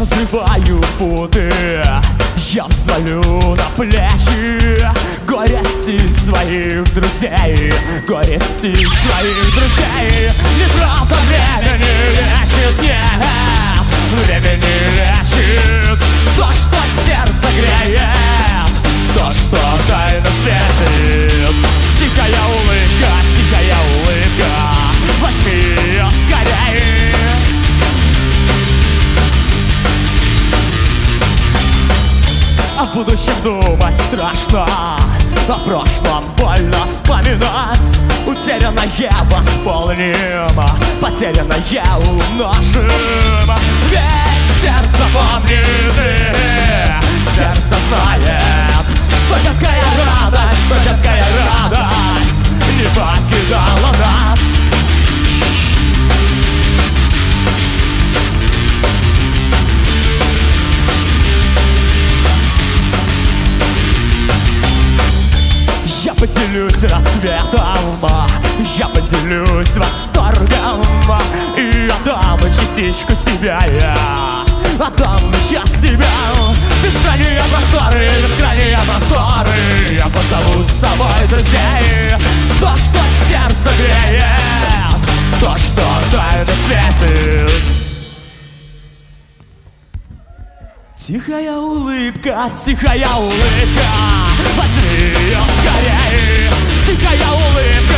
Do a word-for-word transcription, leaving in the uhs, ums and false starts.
разрываю путы, я взвалю на плечи горести своих друзей, горести своих друзей. Неправда времени лечит, нет, времени лечит то, что сердце греет, то, что тайно светит. Тихая улыбка, тихая улыбка, возьми ее скорей. О будущем думать страшно, о прошлом больно вспоминать. Утерянное восполним, потерянное умножим. Ведь сердце помнит и сердце знает, что детская радость, что детская радость не покидала нас. Я поделюсь рассветом, я поделюсь восторгом и отдам частичку себя я, отдам я себя. Бескрайние просторы, бескрайние просторы, я позову с собой друзей. То, что сердце греет, то, что тайно светит. Тихая улыбка, тихая улыбка, возьми ее скорей. Тихая улыбка,